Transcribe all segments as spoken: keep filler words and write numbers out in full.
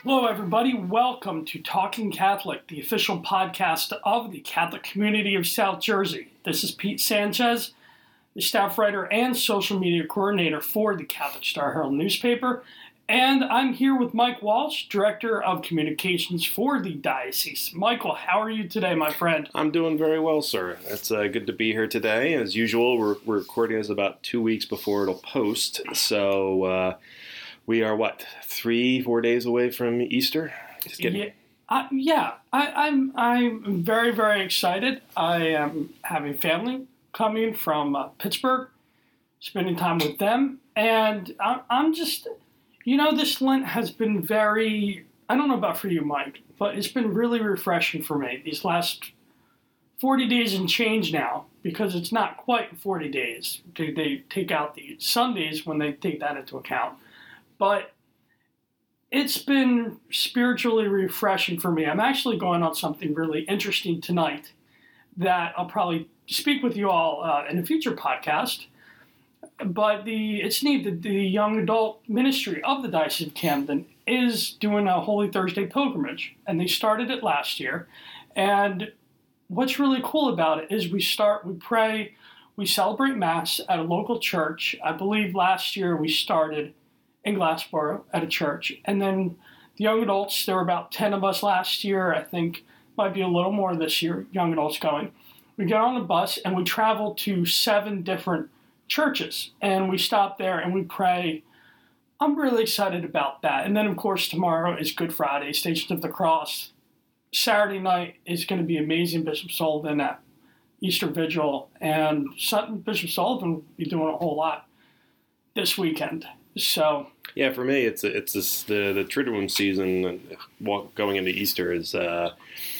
Hello, everybody. Welcome to Talking Catholic, the official podcast of the Catholic community of South Jersey. This is Pete Sanchez, the staff writer and social media coordinator for the Catholic Star Herald newspaper. And I'm here with Mike Walsh, Director of Communications for the Diocese. Michael, how are you today, my friend? I'm doing very well, sir. It's uh, good to be here today. As usual, we're, we're recording this about two weeks before it'll post. So uh, we are, what, three, four days away from Easter? Just kidding. Yeah, I, yeah I, I'm, I'm very, very excited. I am having family coming from uh, Pittsburgh, spending time with them. And I, I'm just... You know, this Lent has been very, I don't know about for you, Mike, but it's been really refreshing for me these last forty days and change now, because it's not quite forty days. They, they take out the Sundays when they take that into account. But it's been spiritually refreshing for me. I'm actually going on something really interesting tonight that I'll probably speak with you all uh, in a future podcast. But the it's neat that the young adult ministry of the Diocese of Camden is doing a Holy Thursday pilgrimage, and they started it last year. And what's really cool about it is we start, we pray, we celebrate Mass at a local church. I believe last year we started in Glassboro at a church, and then the young adults, there were about ten of us last year. I think might be a little more this year, young adults going. We get on the bus and we travel to seven different churches, and we stop there and we pray. I'm really excited about that. And then, of course, tomorrow is Good Friday, Stations of the Cross. Saturday night is going to be amazing. Bishop Sullivan at Easter Vigil, and Bishop Sullivan will be doing a whole lot this weekend. So yeah, for me, it's it's this, the the Triduum season going into Easter is uh,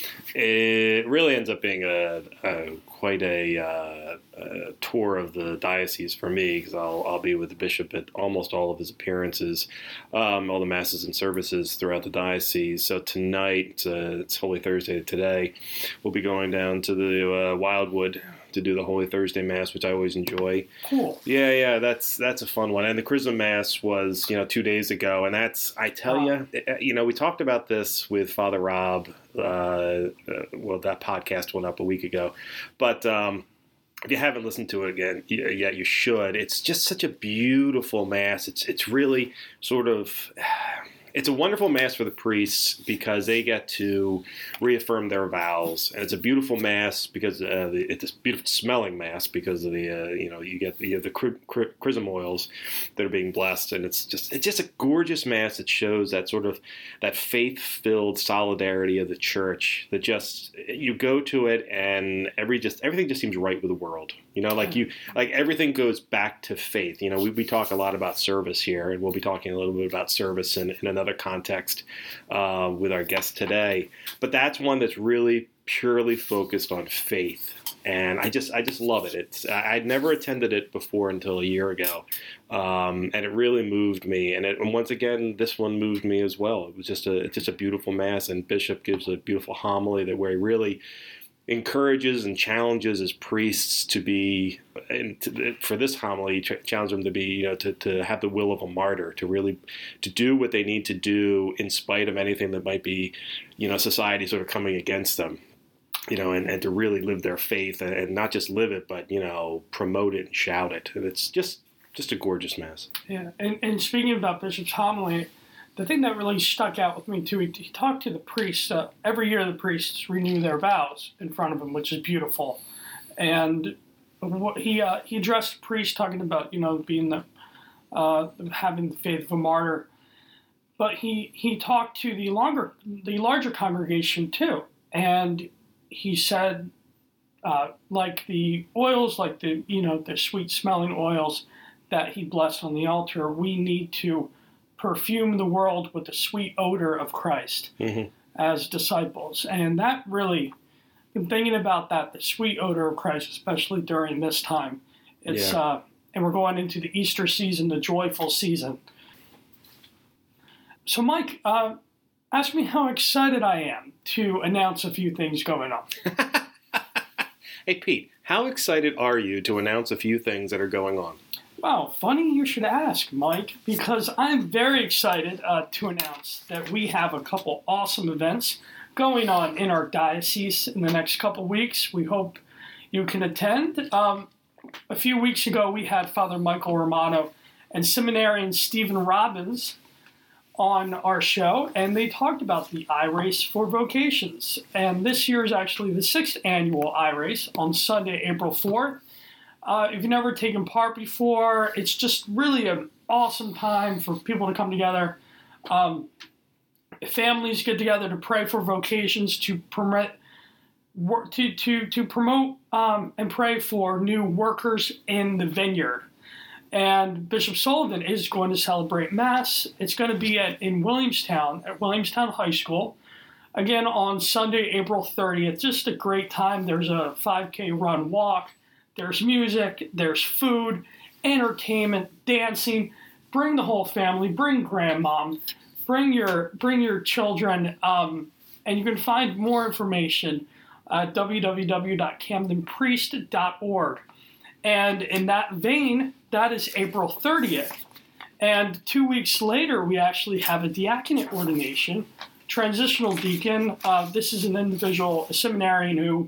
it really ends up being a, a quite a, uh, a tour of the diocese for me, because I'll I'll be with the bishop at almost all of his appearances, um, all the masses and services throughout the diocese. So tonight, uh, it's Holy Thursday today, we'll be going down to the uh, Wildwood to do the Holy Thursday Mass, which I always enjoy. Cool. Yeah, yeah, that's that's a fun one. And the Chrism Mass was, you know, two days ago, and that's, I tell wow. you, you know, we talked about this with Father Rob. Uh, uh, well, that podcast went up a week ago, but um, if you haven't listened to it again yet, you should. It's just such a beautiful Mass. It's it's really sort of. It's a wonderful Mass for the priests because they get to reaffirm their vows, and it's a beautiful Mass because uh, the, it's a beautiful smelling Mass because of the uh, you know you get the you have the chrism oils that are being blessed, and it's just it's just a gorgeous Mass that shows that sort of that faith-filled solidarity of the Church. That just you go to it and every just everything just seems right with the world. You know, like you like everything goes back to faith. You know, we we talk a lot about service here, and we'll be talking a little bit about service in, in another context uh, with our guest today. But that's one that's really purely focused on faith, and I just I just love it. It's I'd never attended it before until a year ago, um, and it really moved me. And, it, and once again, this one moved me as well. It was just a it's just a beautiful Mass, and Bishop gives a beautiful homily that where he really encourages and challenges his priests to be, and to, for this homily, challenge them to be, you know, to, to have the will of a martyr, to really, to do what they need to do in spite of anything that might be, you know, society sort of coming against them, you know, and, and to really live their faith and, and not just live it, but, you know, promote it and shout it. And it's just, just a gorgeous Mass. Yeah. And, and speaking about Bishop's homily, the thing that really stuck out with me, too, he, he talked to the priests. Uh, every year the priests renew their vows in front of him, which is beautiful. And what he uh, he addressed the priests talking about, you know, being the, uh, having the faith of a martyr. But he, he talked to the longer, the larger congregation, too. And he said, uh, like the oils, like the, you know, the sweet-smelling oils that he blessed on the altar, we need to perfume the world with the sweet odor of Christ mm-hmm. as disciples. And that really, in thinking about that, the sweet odor of Christ, especially during this time, it's, yeah. uh, and we're going into the Easter season, the joyful season. So Mike, uh, ask me how excited I am to announce a few things going on. Hey Pete, how excited are you to announce a few things that are going on? Wow, funny you should ask, Mike, because I'm very excited uh, to announce that we have a couple awesome events going on in our diocese in the next couple weeks. We hope you can attend. Um, a few weeks ago, we had Father Michael Romano and seminarian Stephen Robbins on our show, and they talked about the iRace for Vocations. And this year is actually the sixth annual iRace on Sunday, April fourth. Uh, if you've never taken part before, it's just really an awesome time for people to come together. Um, families get together to pray for vocations, to promote, to to to promote um, and pray for new workers in the vineyard. And Bishop Sullivan is going to celebrate Mass. It's going to be at in Williamstown at Williamstown High School. Again on Sunday, April thirtieth. Just a great time. There's a five K run walk. There's music, there's food, entertainment, dancing. Bring the whole family, bring grandmom, bring your bring your children, um, and you can find more information at w w w dot camden priest dot org. And in that vein, that is April thirtieth. And two weeks later, we actually have a diaconate ordination, transitional deacon. Uh, this is an individual, a seminarian who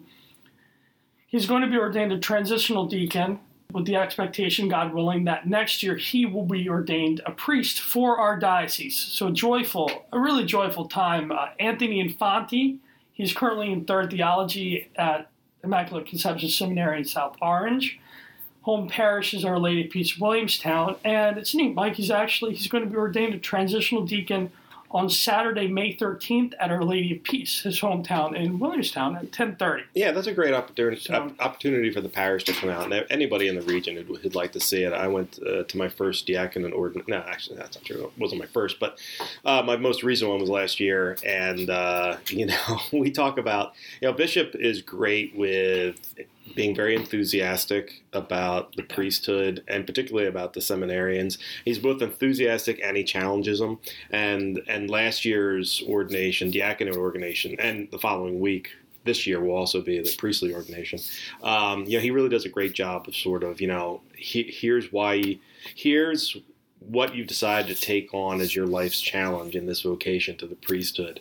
he's going to be ordained a transitional deacon with the expectation, God willing, that next year he will be ordained a priest for our diocese. So joyful, a really joyful time. Uh, Anthony Infante, he's currently in third theology at Immaculate Conception Seminary in South Orange. Home parish is Our Lady of Peace, Williamstown. And it's neat, Mike, he's actually, he's going to be ordained a transitional deacon on Saturday, May thirteenth at Our Lady of Peace, his hometown in Williamstown at ten thirty. Yeah, that's a great opportunity So- opportunity for the parish to come out. And anybody in the region who'd, who'd like to see it. I went uh, to my first diaconate ordination. No, actually, that's not true. It wasn't my first, but uh, my most recent one was last year. And, uh, you know, we talk about, you know, Bishop is great with being very enthusiastic about the priesthood and particularly about the seminarians. He's both enthusiastic and he challenges them. And and last year's ordination, diaconate ordination, and the following week, this year will also be the priestly ordination. Um, you know, he really does a great job of sort of, you know, he, here's why, here's what you've decided to take on as your life's challenge in this vocation to the priesthood.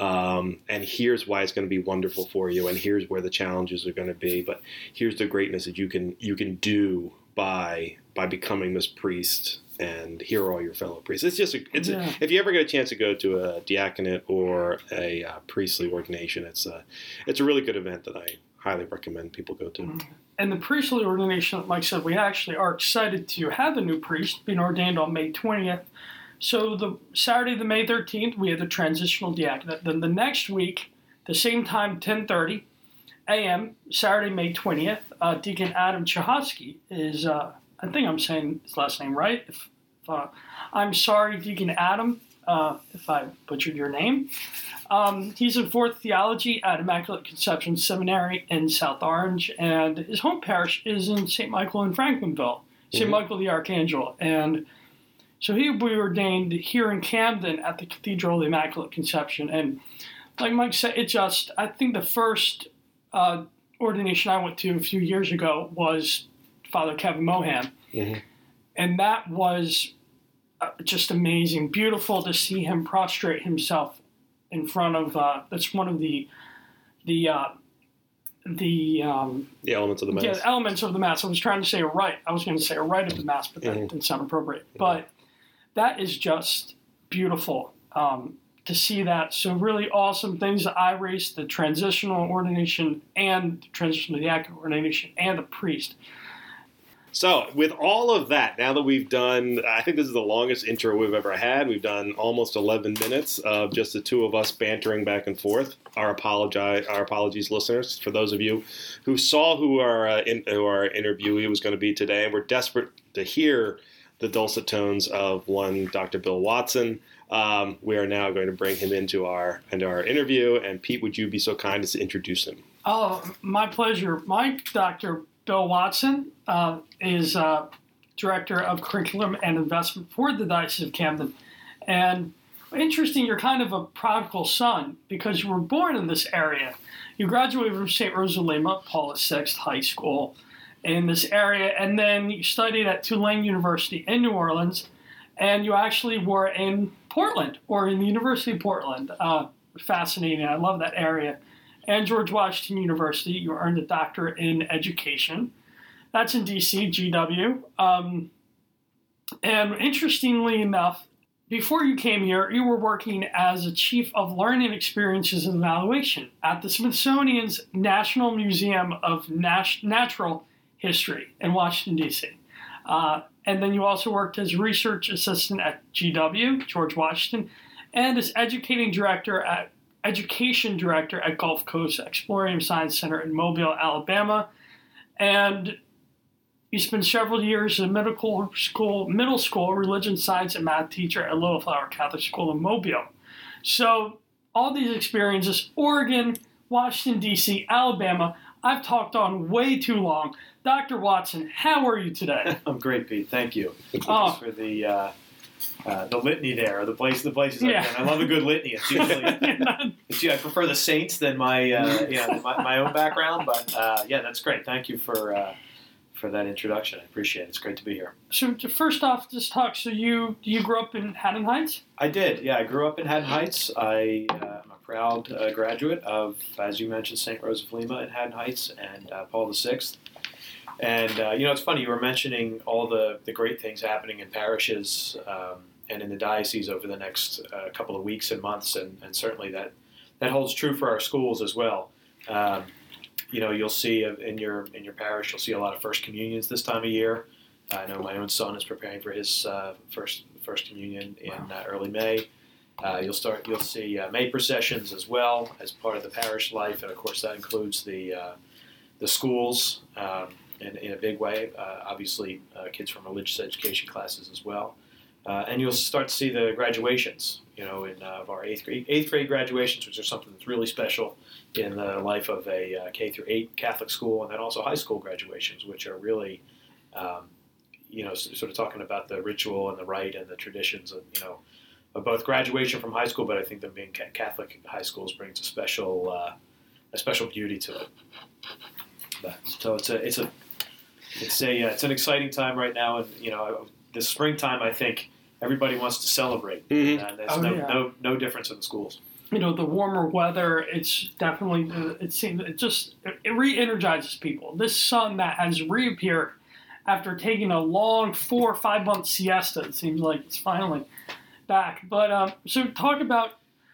Um, and here's why it's going to be wonderful for you. And here's where the challenges are going to be. But here's the greatness that you can you can do by by becoming this priest. And here are all your fellow priests. It's just, a, it's Yeah. a, if you ever get a chance to go to a diaconate or a uh, priestly ordination, it's a, it's a really good event that I highly recommend people go to. Mm-hmm. And the priestly ordination, like I said, we actually are excited to have a new priest being ordained on May twentieth. So the Saturday, the May thirteenth, we have the transitional diaconate. Then the next week, the same time, ten thirty a.m., Saturday, May twentieth, uh, Deacon Adam Chahosky is, uh, I think I'm saying his last name right. If, if, uh, I'm sorry, Deacon Adam, uh, if I butchered your name. Um, he's in fourth theology at Immaculate Conception Seminary in South Orange, and his home parish is in Saint Michael in Franklinville, Saint Mhm. Michael the Archangel. And so he will be ordained here in Camden at the Cathedral of the Immaculate Conception. And like Mike said, it just, I think the first uh, ordination I went to a few years ago was Father Kevin Mohan. Mhm. And that was uh, just amazing, beautiful to see him prostrate himself in front of, uh, that's one of the, the, uh, the, um, The elements of the Mass. yeah, elements of the Mass. I was trying to say a rite. I was going to say a rite of the Mass, but that Mhm. didn't sound appropriate. But that is just beautiful um, to see that. So really awesome things, the iRace, the transitional ordination, and the transitional diaconate ordination, and the priest. So, with all of that, now that we've done, I think this is the longest intro we've ever had. We've done almost eleven minutes of just the two of us bantering back and forth. Our apologize, our apologies, listeners, for those of you who saw who our uh, in, who our interviewee was going to be today. We're desperate to hear the dulcet tones of one Doctor Bill Watson. Um, we are now going to bring him into our into our interview. And Pete, would you be so kind as to introduce him? Oh, my pleasure. My Doctor Bill Watson uh, is uh, Director of Curriculum and Investment for the Diocese of Camden. And interesting, you're kind of a prodigal son because you were born in this area. You graduated from Saint Rosa Lima, Paul the Sixth High School, in this area. And then you studied at Tulane University in New Orleans, and you actually were in Portland, or in the University of Portland. Uh, fascinating. I love that area. And George Washington University, you earned a doctorate in education. That's in D C, G W. Um, and interestingly enough, before you came here, you were working as a chief of learning experiences and evaluation at the Smithsonian's National Museum of Nat- Natural History in Washington, D C. Uh, and then you also worked as research assistant at G W, George Washington, and as educating director at education director at Gulf Coast Exploratorium Science Center in Mobile, Alabama. And you spent several years as a middle school, middle school religion, science, and math teacher at Little Flower Catholic School in Mobile. So all these experiences, Oregon, Washington, D C, Alabama, I've talked on way too long. Doctor Watson, how are you today? I'm great, Pete. Thank you. Oh. Thanks for the uh, uh, the litany there, the place, the places Yeah. I've been. I love a good litany. It's usually, it's, yeah, I prefer the saints than my uh, yeah my, my own background, but uh, yeah, that's great. Thank you for uh, for that introduction. I appreciate it. It's great to be here. So first off, just talk. So you you grew up in Haddon Heights? I did. Yeah, I grew up in Haddon Heights. I uh, am a proud uh, graduate of, as you mentioned, Saint Rose of Lima in Haddon Heights and uh, Paul the Sixth. And, uh, you know, it's funny, you were mentioning all the, the great things happening in parishes um, and in the diocese over the next uh, couple of weeks and months, and, and certainly that, that holds true for our schools as well. Um, you know, you'll see in your in your parish, you'll see a lot of First Communions this time of year. I know my own son is preparing for his uh, first First Communion in uh, early May. Uh, you'll start. You'll see uh, May processions as well as part of the parish life, and of course that includes the uh, the schools. Um, In, in a big way, uh, obviously uh, kids from religious education classes as well. Uh, and you'll start to see the graduations, you know, in uh, of our eighth grade, eighth grade graduations, which are something that's really special in the life of a uh, K through eight Catholic school, and then also high school graduations, which are really, um, you know, sort of talking about the ritual and the rite and the traditions of, you know, of both graduation from high school, but I think them being Catholic high schools brings a special, uh, a special beauty to it. But, so it's a, it's a, It's a uh, it's an exciting time right now, and you know, this springtime I think everybody wants to celebrate. Mm-hmm. And there's Oh, no, yeah. no no difference in the schools. You know, the warmer weather, it's definitely, it seems, it just, it re-energizes people. This sun that has reappeared after taking a long four or five month siesta, it seems like it's finally back. But, um, so talk about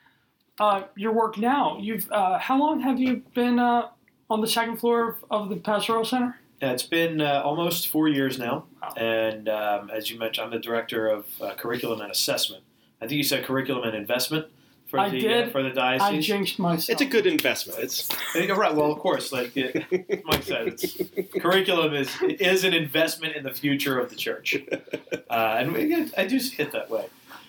uh, your work now. You've, uh, how long have you been uh, on the second floor of, of the Pastoral Center? Yeah, it's been uh, almost four years now, and um, as you mentioned, I'm the director of uh, curriculum and assessment. I think you said curriculum and investment for I the did. Uh, for the diocese. I jinxed myself. It's a good investment. It's You're right. Well, of course, like it, Mike said, it's, curriculum is is an investment in the future of the church, uh, and we, I do see it that way.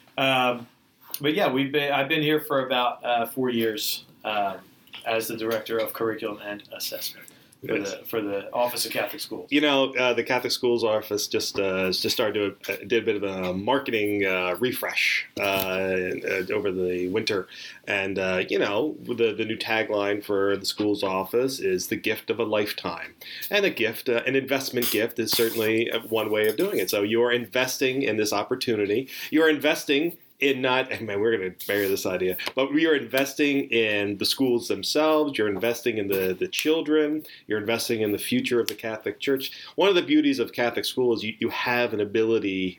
Um, but yeah, we've been. I've been here for about uh, four years um, as the director of curriculum and assessment for the for the Office of Catholic Schools. You know, uh, the Catholic Schools Office just uh, just started to uh, did a bit of a marketing uh, refresh uh, uh, over the winter, and uh, you know, the the new tagline for the schools office is the gift of a lifetime, and a gift, uh, an investment gift, is certainly one way of doing it. So you are investing in this opportunity. You are investing in not, and man, we're going to bury this idea, but we are investing in the schools themselves. You're investing in the, the children. You're investing in the future of the Catholic Church. One of the beauties of Catholic school is you, you have an ability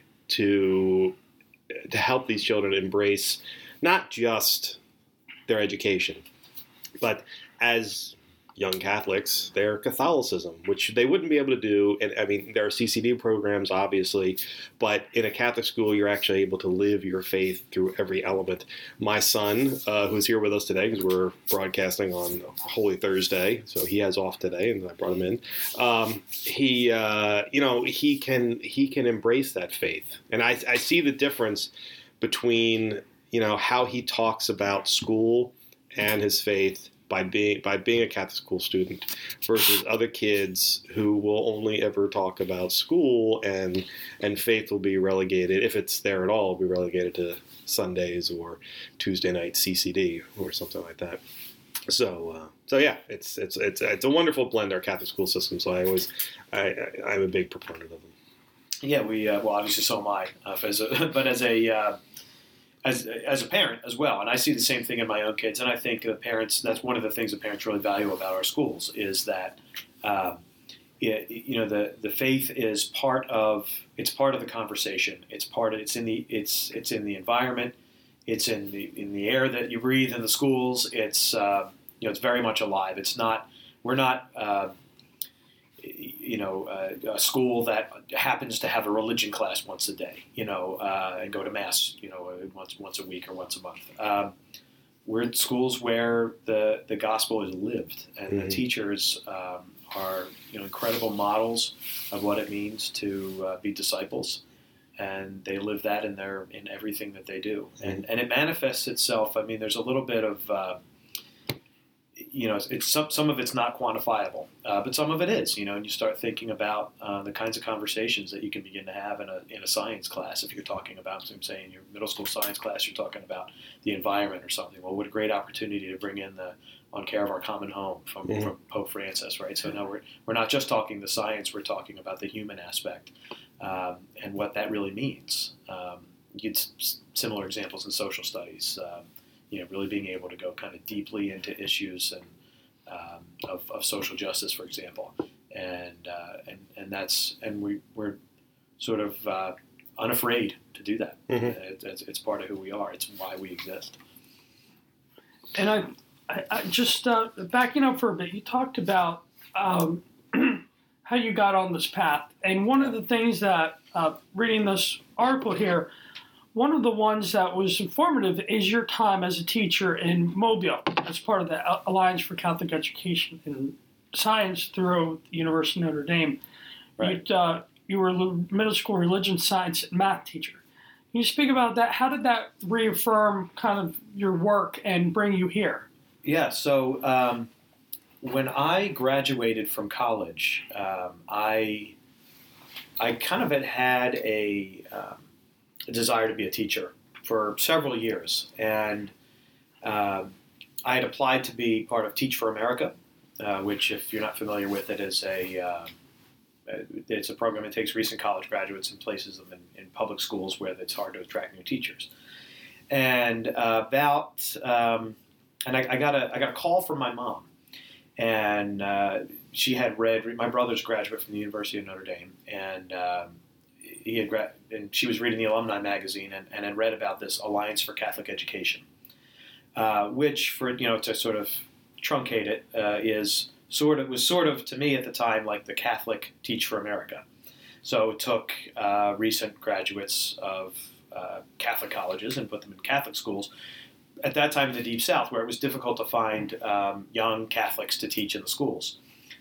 to to help these children embrace not just their education, but as young Catholics, their Catholicism, which they wouldn't be able to do. And I mean, there are C C D programs, obviously, but in a Catholic school, you're actually able to live your faith through every element. My son, uh, who's here with us today, because we're broadcasting on Holy Thursday, so he has off today, and I brought him in. Um, he, uh, you know, he can he can embrace that faith, and I, I see the difference between, you know, how he talks about school and his faith by being by being a Catholic school student versus other kids who will only ever talk about school, and and faith will be relegated, if it's there at all, will be relegated to Sundays or Tuesday night C C D or something like that. So, uh, so yeah, it's it's it's it's a wonderful blend, our Catholic school system. So I always, I, I I'm a big proponent of them. Yeah, we uh, well, obviously so am I, uh, as a, but as a uh, as as a parent as well, and I see the same thing in my own kids. And I think uh, parents, that's one of the things that parents really value about our schools is that, um, it, you know, the the faith is part of it's part of the conversation. It's part of it's in the it's it's in the environment. It's in the in the air that you breathe in the schools. It's uh, you know it's very much alive. It's not we're not. Uh, you know, uh, a school that happens to have a religion class once a day, you know, uh, and go to mass, you know, once once a week or once a month. Um, we're in schools where the, the gospel is lived, and mm-hmm. the teachers um, are, you know, incredible models of what it means to uh, be disciples, and they live that in their in everything that they do, mm-hmm. and and it manifests itself. I mean, there's a little bit of uh, you know, it's, it's some some of it's not quantifiable, uh, but some of it is. You know, and you start thinking about uh, the kinds of conversations that you can begin to have in a in a science class. If you're talking about, so I'm saying, your middle school science class, you're talking about the environment or something. Well, what a great opportunity to bring in the On Care of Our Common Home from, mm-hmm. from Pope Francis, right? So now we're we're not just talking the science; we're talking about the human aspect um, and what that really means. Um, you get s- similar examples in social studies. Um, You know, really being able to go kind of deeply into issues and um, of, of social justice, for example, and uh, and and that's and we we're sort of uh, unafraid to do that. Mm-hmm. It, it's, it's part of who we are. It's why we exist. And I, I, I just uh, backing up for a bit. You talked about um, how you got on this path, and one of the things that uh, reading this article here. One of the ones that was informative is your time as a teacher in Mobile as part of the Alliance for Catholic Education and Science through the University of Notre Dame. Right. Uh, you were a middle school religion science and math teacher. Can you speak about that? How did that reaffirm kind of your work and bring you here? Yeah, so um, when I graduated from college, um, I I kind of had had a... Um, a desire to be a teacher for several years. And uh, I had applied to be part of Teach for America, uh, which, if you're not familiar with it, is a uh, it's a program that takes recent college graduates and places them in, in public schools where it's hard to attract new teachers. And uh, about um, and I, I got a I got a call from my mom, and uh, she had read my brother's a graduate from the University of Notre Dame, and um, He had gra- and she was reading the alumni magazine and, and had read about this Alliance for Catholic Education, uh, which, for you know, to sort of truncate it, uh, is sort of was sort of to me at the time like the Catholic Teach for America. So it took uh, recent graduates of uh, Catholic colleges and put them in Catholic schools. At that time in the Deep South, where it was difficult to find um, young Catholics to teach in the schools,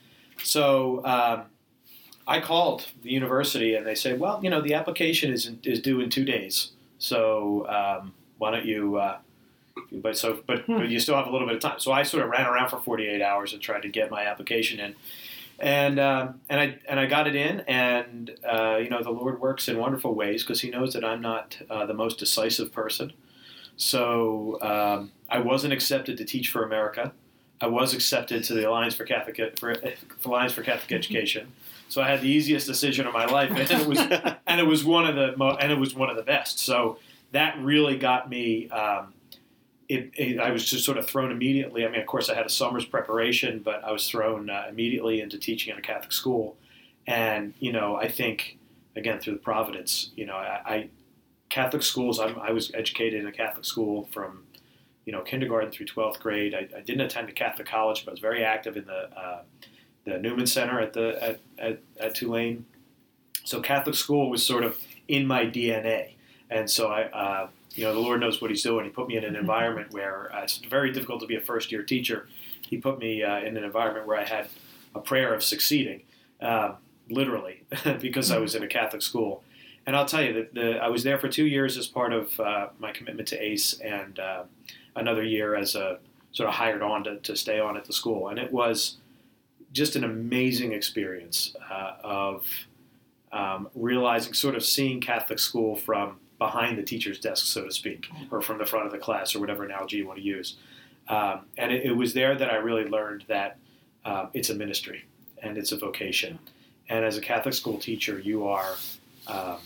so. Um, I called the university and they said, well, you know, the application is is due in two days. So um, why don't you, uh, but so, but, hmm. but you still have a little bit of time. So I sort of ran around for forty-eight hours and tried to get my application in. And, um, and I, and I got it in, and, uh, you know, the Lord works in wonderful ways because he knows that I'm not uh, the most decisive person. So um, I wasn't accepted to Teach for America. I was accepted to the Alliance for Catholic, for, for Alliance for Catholic Education. So I had the easiest decision of my life, and it was and it was one of the mo- and it was one of the best. So that really got me. Um, it, it, I was just sort of thrown immediately. I mean, of course, I had a summer's preparation, but I was thrown uh, immediately into teaching in a Catholic school. And you know, I think again through the providence, you know, I, I Catholic schools. I'm, I was educated in a Catholic school from you know kindergarten through twelfth grade. I, I didn't attend a Catholic college, but I was very active in the uh, the Newman Center at the at, at, at Tulane. So Catholic school was sort of in my D N A, and so I, uh, you know, the Lord knows what He's doing. He put me in an environment where uh, it's very difficult to be a first year teacher. He put me uh, in an environment where I had a prayer of succeeding, uh, literally, because I was in a Catholic school. And I'll tell you that the, I was there for two years as part of uh, my commitment to ACE, and uh, another year as a sort of hired on to, to stay on at the school, and it was just an amazing experience uh, of um, realizing, sort of seeing Catholic school from behind the teacher's desk, so to speak, or from the front of the class, or whatever analogy you want to use. Um, and it, it was there that I really learned that uh, it's a ministry and it's a vocation. And as a Catholic school teacher, you are um,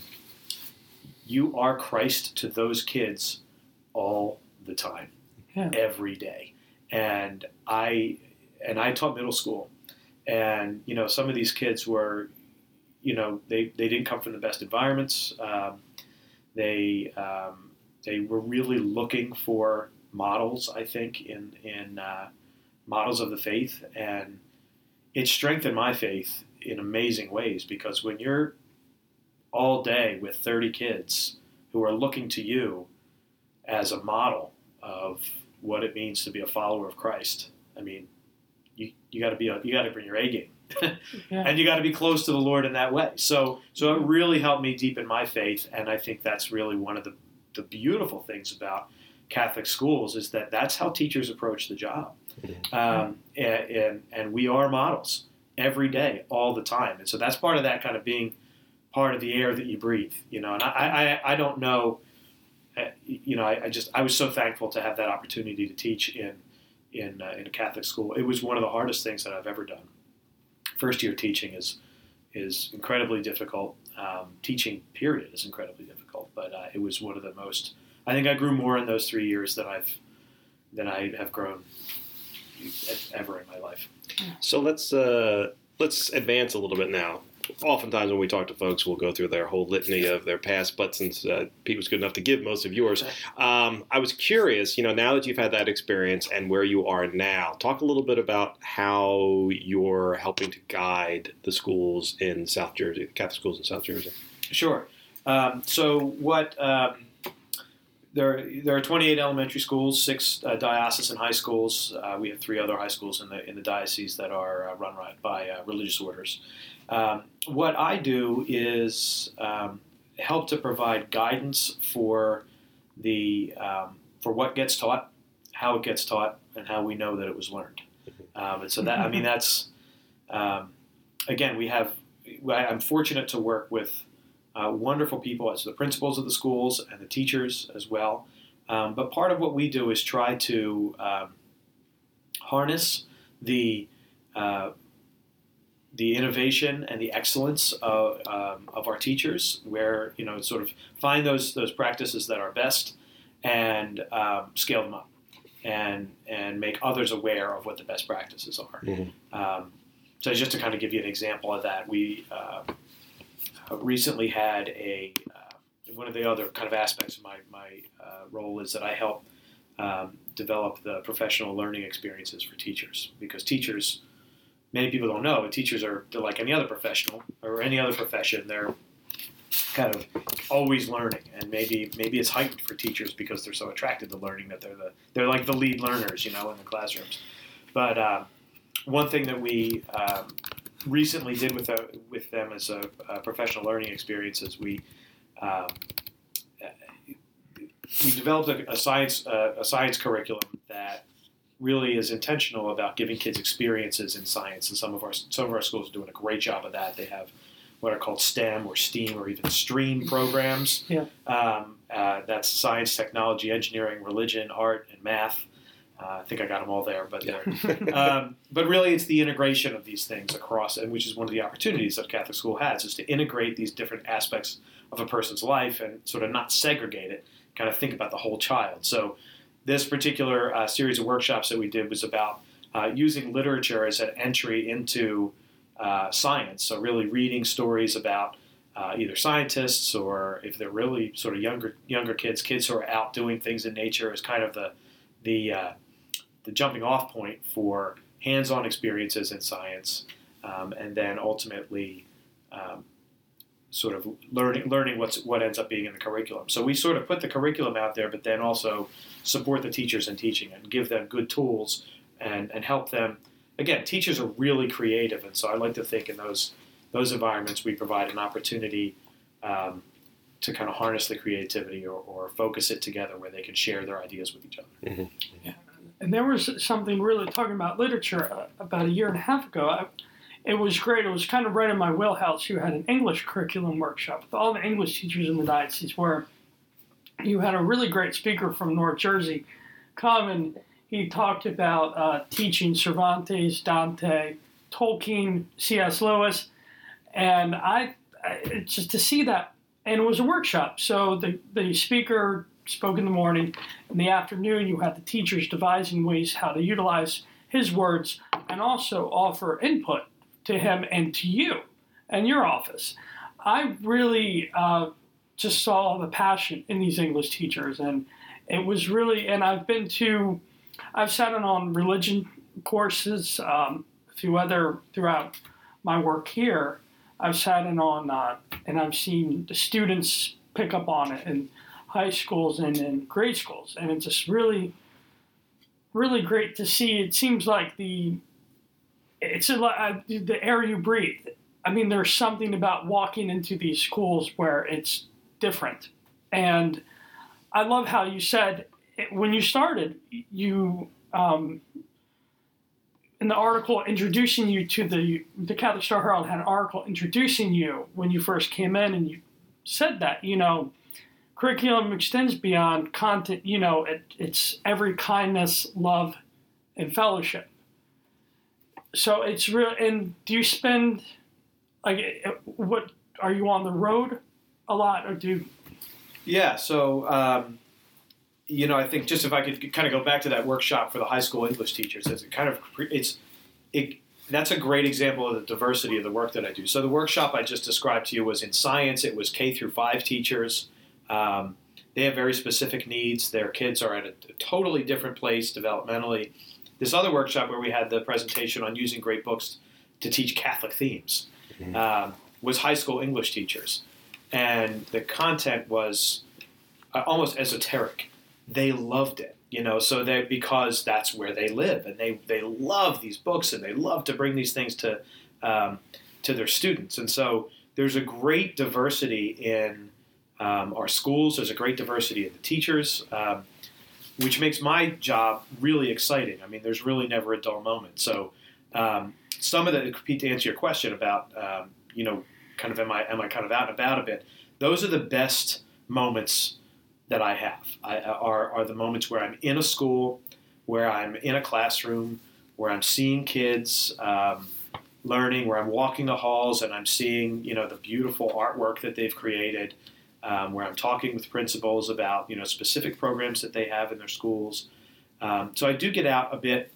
you are Christ to those kids all the time, yeah. every day. And I and I taught middle school, and you know some of these kids were, you know, they, they didn't come from the best environments. Um, they um, they were really looking for models, I think, in in uh, models of the faith, and it strengthened my faith in amazing ways, because when you're all day with thirty kids who are looking to you as a model of what it means to be a follower of Christ, I mean, you you got to be a, you got to bring your A game, yeah. and you got to be close to the Lord in that way. So so it really helped me deepen my faith, and I think that's really one of the the beautiful things about Catholic schools is that that's how teachers approach the job, um, and, and and we are models every day, all the time, and so that's part of that kind of being part of the air that you breathe, you know. And I I, I don't know, you know, I, I just I was so thankful to have that opportunity to teach in in uh, in a Catholic school. It was one of the hardest things that I've ever done. First year teaching is is incredibly difficult. Um, teaching period is incredibly difficult, but uh, it was one of the most. I think I grew more in those three years than I've than I have grown ever in my life. So let's uh, let's advance a little bit now. Oftentimes when we talk to folks, we'll go through their whole litany of their past, but since uh, Pete was good enough to give most of yours, um, I was curious, you know, now that you've had that experience and where you are now, talk a little bit about how you're helping to guide the schools in South Jersey, the Catholic schools in South Jersey. Sure. Um, so what... Um, There, there are twenty-eight elementary schools, six uh, diocesan high schools. Uh, we have three other high schools in the in the diocese that are uh, run right by uh, religious orders. Um, what I do is um, help to provide guidance for the um, for what gets taught, how it gets taught, and how we know that it was learned. Um, and so that I mean that's um, again we have. I'm fortunate to work with. Uh, wonderful people as the principals of the schools and the teachers as well. Um, but part of what we do is try to um, harness the uh, the innovation and the excellence of, um, of our teachers, where you know sort of find those those practices that are best and um, scale them up, and and make others aware of what the best practices are. Mm-hmm. Um, so just to kind of give you an example of that, we. Uh, recently had a uh, one of the other kind of aspects of my, my uh, role is that I help um, develop the professional learning experiences for teachers, because teachers, many people don't know, but teachers are they're like any other professional or any other profession. They're kind of always learning, and maybe maybe it's heightened for teachers because they're so attracted to learning that they're the they're like the lead learners, you know, in the classrooms. But uh, one thing that we um, recently did with uh, with them as a, a professional learning experience is we um, we developed a, a science uh, a science curriculum that really is intentional about giving kids experiences in science, and some of our some of our schools are doing a great job of that. They have what are called STEM or STEAM or even STREAM programs. Yeah. Um, uh, that's science, technology, engineering, religion, art, and math. Uh, I think I got them all there, but yeah. um, but really it's the integration of these things across, and which is one of the opportunities that Catholic school has, is to integrate these different aspects of a person's life and sort of not segregate it, kind of think about the whole child. So this particular uh, series of workshops that we did was about uh, using literature as an entry into uh, science, so really reading stories about uh, either scientists, or if they're really sort of younger younger kids, kids who are out doing things in nature, as kind of the the uh, the jumping off point for hands-on experiences in science, um, and then ultimately um, sort of learning learning what's what ends up being in the curriculum. So we sort of put the curriculum out there, but then also support the teachers in teaching and give them good tools and, and help them. Again, teachers are really creative, and so I like to think in those those environments we provide an opportunity um, to kind of harness the creativity or, or focus it together where they can share their ideas with each other. Mm-hmm. Yeah. And there was something really talking about literature uh, about a year and a half ago. I, it was great. It was kind of right in my wheelhouse. You had an English curriculum workshop with all the English teachers in the diocese, where you had a really great speaker from North Jersey come, and he talked about uh, teaching Cervantes, Dante, Tolkien, C S. Lewis, and I, I just to see that, and it was a workshop. So the the speaker spoke in the morning. In the afternoon, you had the teachers devising ways how to utilize his words and also offer input to him and to you and your office. I really uh, just saw the passion in these English teachers, and it was really, and I've been to, I've sat in on religion courses, um, through other, throughout my work here. I've sat in on, uh, and I've seen the students pick up on it in high schools and in grade schools, and it's just really, really great to see. It seems like the, it's a, uh, the air you breathe. I mean, there's something about walking into these schools where it's different. And I love how you said, when you started, you, um, in the article introducing you to the, the Catholic Star Herald had an article introducing you when you first came in, and you said that, you know, curriculum extends beyond content, you know, it, it's every kindness, love, and fellowship. So it's real. And do you spend, like, what, are you on the road a lot, or do? Yeah. So, um, you know, I think just if I could kind of go back to that workshop for the high school English teachers, it's kind of, it's, it, that's a great example of the diversity of the work that I do. So the workshop I just described to you was in science. It was K through five teachers. Um, they have very specific needs. Their kids are at a, a totally different place developmentally. This other workshop where we had the presentation on using great books to teach Catholic themes mm-hmm. um, was high school English teachers. And the content was uh, almost esoteric. They loved it, you know, so they because that's where they live, and they, they love these books, and they love to bring these things to um, to their students. And so there's a great diversity in um, our schools. There's a great diversity in the teachers, um, which makes my job really exciting. I mean, there's really never a dull moment. So um, some of the, Pete, to answer your question about, um, you know, kind of am I am I kind of out and about a bit, those are the best moments that I have. I, are are the moments where I'm in a school, where I'm in a classroom, where I'm seeing kids um, learning, where I'm walking the halls and I'm seeing, you know, the beautiful artwork that they've created, um, where I'm talking with principals about, you know, specific programs that they have in their schools. Um, so I do get out a bit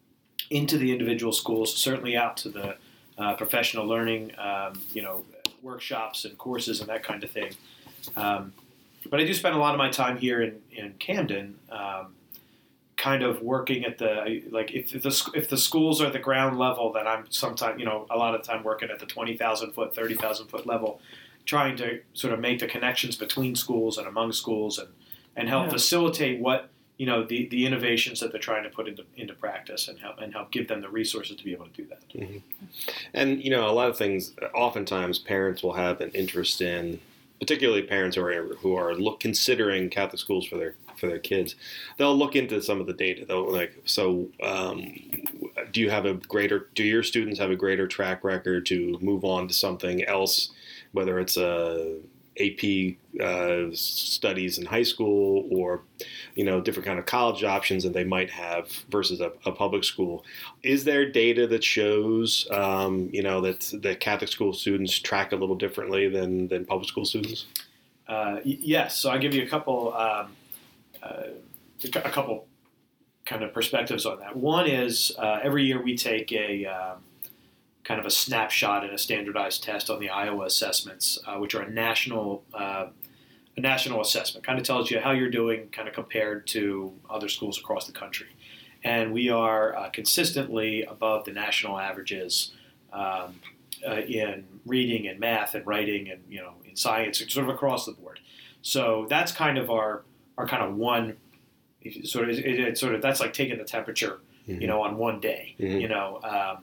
into the individual schools, certainly out to the uh, professional learning, um, you know, workshops and courses and that kind of thing. Um, but I do spend a lot of my time here in, in Camden, um, kind of working at the, like, if the, if the schools are the ground level, then I'm sometimes, you know, a lot of the time working at the twenty thousand foot, thirty thousand foot level, trying to sort of make the connections between schools and among schools and, and help yeah. facilitate what, you know, the, the innovations that they're trying to put into into practice and help and help give them the resources to be able to do that. Mm-hmm. And, you know, a lot of things, oftentimes parents will have an interest in, particularly parents who are who are look considering Catholic schools for their for their kids. They'll look into some of the data. They'll like, so um, do you have a greater, do your students have a greater track record to move on to something else, whether it's a A P uh, studies in high school or, you know, different kind of college options that they might have versus a, a public school. Is there data that shows, um, you know, that that Catholic school students track a little differently than, than public school students? Uh, y- yes. So I'll give you a couple, um, uh, a couple kind of perspectives on that. One is uh, every year we take a um, kind of a snapshot and a standardized test on the Iowa assessments, uh, which are a national uh, a national assessment. Kind of tells you how you're doing kind of compared to other schools across the country. And we are uh, consistently above the national averages um, uh, in reading and math and writing and, you know, in science, sort of across the board. So that's kind of our, our kind of one, sort of, it, it's sort of, that's like taking the temperature, mm-hmm. you know, on one day, mm-hmm. you know, um,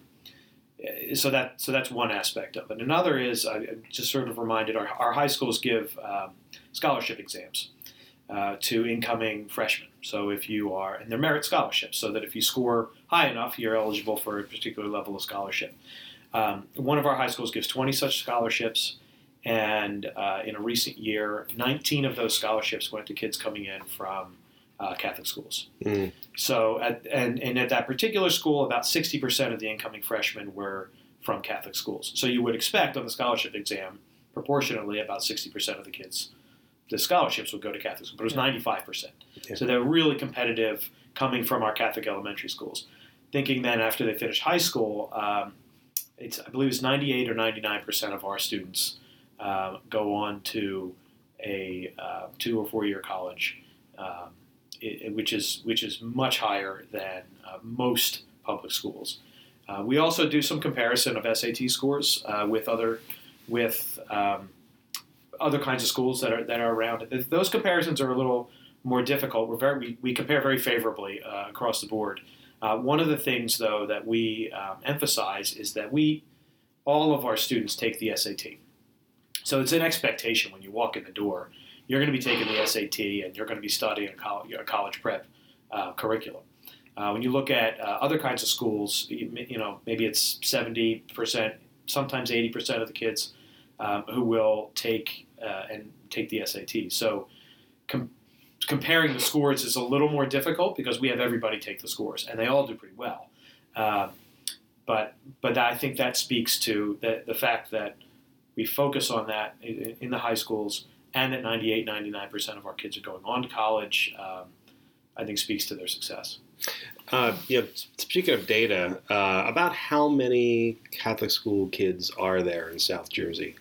So that so that's one aspect of it. Another is, I just sort of reminded, our, our high schools give um, scholarship exams uh, to incoming freshmen. So if you are, and they're merit scholarships, so that if you score high enough, you're eligible for a particular level of scholarship. Um, one of our high schools gives twenty such scholarships, and uh, in a recent year, nineteen of those scholarships went to kids coming in from uh, Catholic schools. Mm. So, at, and, and at that particular school, about sixty percent of the incoming freshmen were from Catholic schools. So you would expect on the scholarship exam, proportionately, about sixty percent of the kids, the scholarships would go to Catholic schools, but it was ninety-five percent. Yeah. So they're really competitive coming from our Catholic elementary schools. Thinking then after they finish high school, um, it's, I believe it's ninety-eight or ninety-nine percent of our students uh, go on to a uh, two or four year college, um, it, which is which is much higher than uh, most public schools. Uh, we also do some comparison of S A T scores uh, with other with um, other kinds of schools that are that are around. Those comparisons are a little more difficult. We're very we, we compare very favorably uh, across the board. Uh, one of the things, though, that we um, emphasize is that we all of our students take the S A T. So it's an expectation when you walk in the door, you're going to be taking the S A T and you're going to be studying a college, a college prep uh, curriculum. Uh, when you look at uh, other kinds of schools, you, you know, maybe it's seventy percent, sometimes eighty percent of the kids um, who will take uh, and take the S A T. So com- comparing the scores is a little more difficult because we have everybody take the scores, and they all do pretty well. Um, but but I think that speaks to the, the fact that we focus on that in, in the high schools, and that ninety-eight, ninety-nine percent of our kids are going on to college, um, I think speaks to their success. Uh, you know, speaking of data, uh, about how many Catholic school kids are there in South Jersey?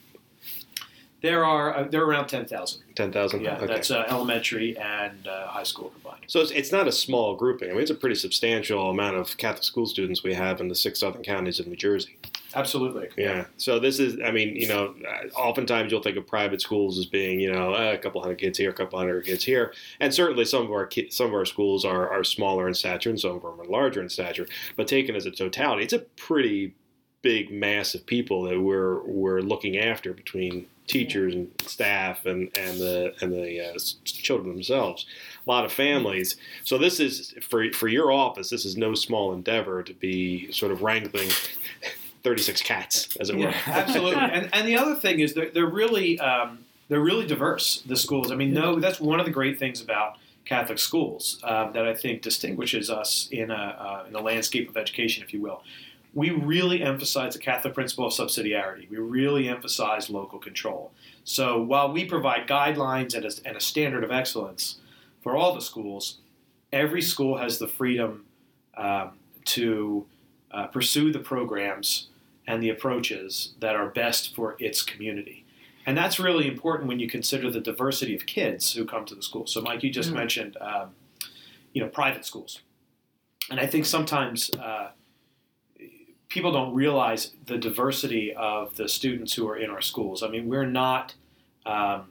There are uh, there are around ten thousand. ten thousand? Yeah, Okay. that's uh, elementary and uh, high school combined. So it's, it's not a small grouping. I mean, it's a pretty substantial amount of Catholic school students we have in the six southern counties of New Jersey. Absolutely. Yeah. So this is, I mean, you know, oftentimes you'll think of private schools as being, you know, a couple hundred kids here, a couple hundred kids here, and certainly some of our ki- some of our schools are, are smaller in stature, and some of them are larger in stature. But taken as a totality, it's a pretty big mass of people that we're we're looking after between teachers and staff and, and the and the uh, children themselves. A lot of families. So this is for for your office. This is no small endeavor to be sort of wrangling thirty-six cats, as it were. Yeah, absolutely. And and the other thing is they're, they're really um, they're really diverse. The schools. I mean, no, that's one of the great things about Catholic schools uh, that I think distinguishes us in a uh, in the landscape of education, if you will. We really emphasize the Catholic principle of subsidiarity. We really emphasize local control. So while we provide guidelines and a, and a standard of excellence for all the schools, every school has the freedom um, to uh, pursue the programs and the approaches that are best for its community. And that's really important when you consider the diversity of kids who come to the school. So, Mike, you just mm-hmm. mentioned, um, you know, private schools. And I think sometimes uh, people don't realize the diversity of the students who are in our schools. I mean, we're not um,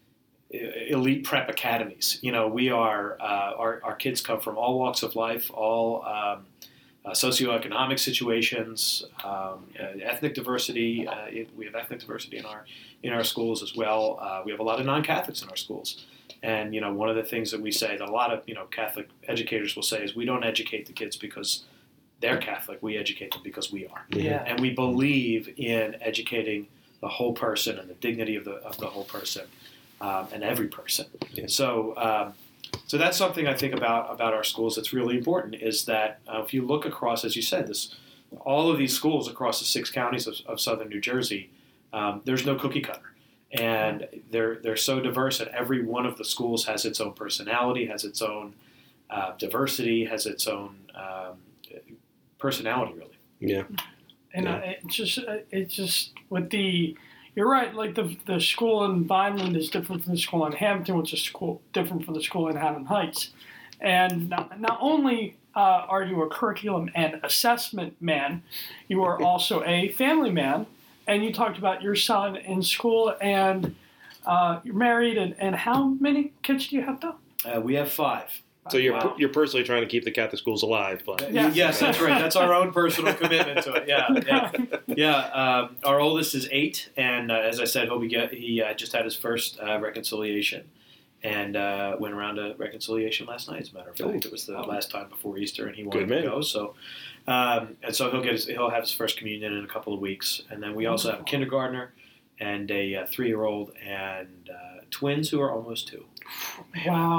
elite prep academies. You know, we are, uh, our, our kids come from all walks of life, all um, uh, socioeconomic situations, um, uh, ethnic diversity. Uh, it, we have ethnic diversity in our in our schools as well. Uh, we have a lot of non-Catholics in our schools. And, you know, one of the things that we say that a lot of, you know, Catholic educators will say is we don't educate the kids because they're Catholic. We educate them because we are. Yeah. And we believe in educating the whole person and the dignity of the of the whole person um, and every person. Yeah. So um, so that's something I think about about our schools that's really important is that uh, if you look across, as you said, this all of these schools across the six counties of, of southern New Jersey, um, there's no cookie cutter. And they're they're so diverse that every one of the schools has its own personality, has its own uh, diversity, has its own um, personality, really. Yeah. And yeah. Uh, it just it just with the you're right. Like the the school in Vineland is different from the school in Hampton, which is school different from the school in Haddon Heights. And not, not only uh, are you a curriculum and assessment man, you are also a family man. And you talked about your son in school, and uh, you're married, and, and how many kids do you have now? Uh, we have five. So you're Wow. you're personally trying to keep the Catholic schools alive, but Yeah. Yes, that's right. That's our own personal commitment to it. Yeah, yeah, yeah. Um, our oldest is eight, and uh, as I said, he'll be get, he uh, just had his first uh, reconciliation, and uh, went around to reconciliation last night. As a matter of fact, it was the last time before Easter, and he wanted Good to man. go. So, um, and so he'll get his, he'll have his first communion in a couple of weeks, and then we also have a kindergartner and a uh, three-year-old and uh, twins who are almost two. Wow.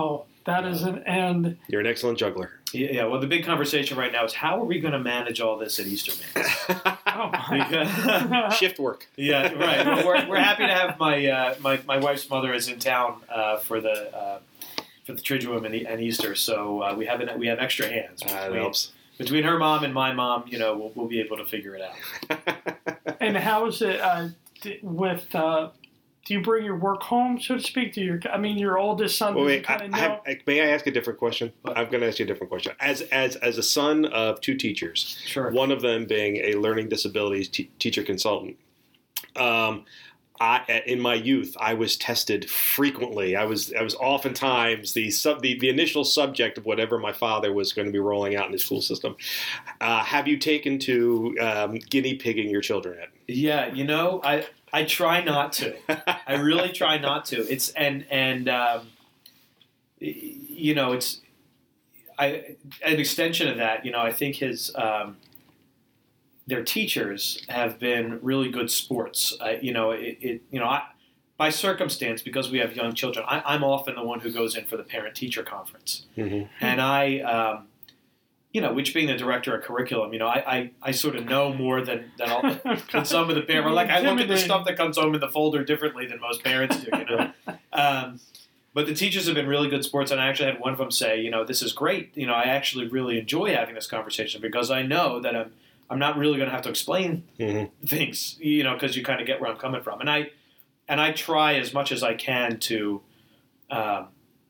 That is an and You're an excellent juggler. Yeah, yeah, well, the big conversation right now is how are we going to manage all this at Easter Mass? oh my Because- Shift work. Yeah, right. Well, we're, we're happy to have my uh, my my wife's mother is in town uh, for the uh, for the Triduum and, e- and Easter, so uh, we have an, we have extra hands. Uh, that Between, helps. between her mom and my mom, you know, we'll, we'll be able to figure it out. And how is it uh, d- with? Uh, do you bring your work home, so to speak? Do your I mean, your oldest son? Well, does he wait, I, kind of I know? have, I, may I ask a different question? What? I'm going to ask you a different question. As as as a son of two teachers, Sure. one of them being a learning disabilities t- teacher consultant. Um, I, in my youth, I was tested frequently. I was I was oftentimes the sub the, the initial subject of whatever my father was going to be rolling out in his school system. Uh, have you taken to um, guinea pigging your children yet? Yeah, you know, I I try not to. I really try not to. It's and and um, you know, it's I an extension of that. You know, I think his. Um, Their teachers have been really good sports. Uh, you know, it, it. You know, I, by circumstance, because we have young children, I, I'm often the one who goes in for the parent-teacher conference, Mm-hmm. and I, um, you know, which being the director of curriculum, you know, I, I, I sort of know more than than, all, than some of the parents. Like I look at the stuff that comes home in the folder differently than most parents do. You know. Um, But the teachers have been really good sports, and I actually had one of them say, you know, this is great. You know, I actually really enjoy having this conversation because I know that I'm I'm not really going to have to explain Mm-hmm. things, you know, because you kind of get where I'm coming from. And I and I try as much as I can to. Um,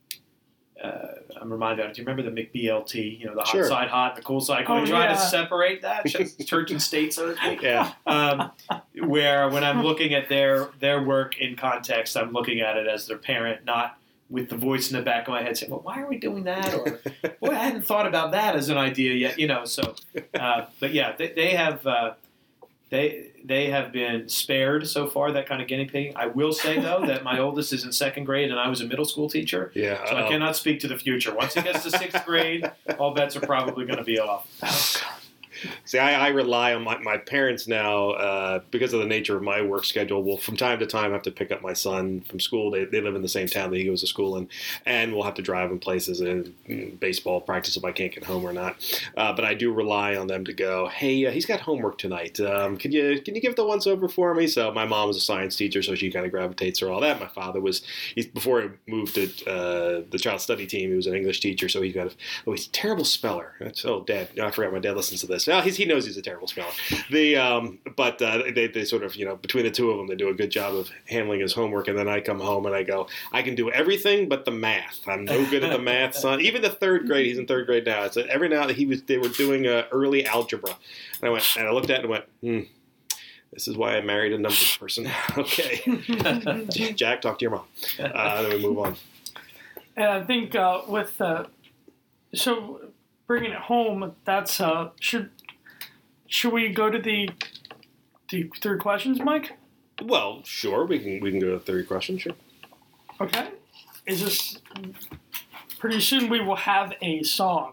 uh, I'm reminded. Do you remember the McBLT? You know, the hot Sure. side hot, the cool side cold. Oh, Try yeah. to separate that church and state, so to speak. Yeah. Um, where when I'm looking at their their work in context, I'm looking at it as their parent, not with the voice in the back of my head saying, well, why are we doing that? Or, boy, I hadn't thought about that as an idea yet, you know. So, uh, but yeah, they, they have uh, they they have been spared so far, that kind of guinea pigging. I will say, though, that my oldest is in second grade and I was a middle school teacher. Yeah. So I uh-oh. cannot speak to the future. Once he gets to sixth grade, all bets are probably going to be off. See, I, I rely on my, my parents now uh, because of the nature of my work schedule. Will from time to time have to pick up my son from school. They, they live in the same town that he goes to school in, and we'll have to drive him places and mm, baseball practice if I can't get home or not. Uh, but I do rely on them to go, hey, uh, he's got homework tonight. Um, can you can you give the once over for me? So my mom was a science teacher, so she kind of gravitates through all that. My father was, he's, before he moved to uh, the child study team, he was an English teacher, so he got, oh, he's a terrible speller. That's, oh, Dad, I forgot my dad listens to this. Now he's, he knows he's a terrible speller. The um, but uh, they they sort of, you know, between the two of them, they do a good job of handling his homework. And then I come home and I go, I can do everything but the math. I'm no good at the math, son. Even the third grade, he's in third grade now. It's every now he was they were doing uh, early algebra, and I went and I looked at it and went, hmm. This is why I married a numbers person. Okay, Jack, talk to your mom. Uh, then we move on. And I think uh, with uh, so bringing it home, that's uh, should should we go to the the three questions, Mike? Well, sure, we can we can go to the third question. Sure. Okay. Is this pretty soon? We will have a song.